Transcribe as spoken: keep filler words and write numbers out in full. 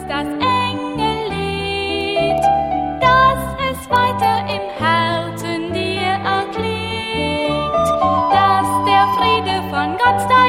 das Engellied, dass es weiter im Herzen dir erklingt, dass der Friede von Gott dein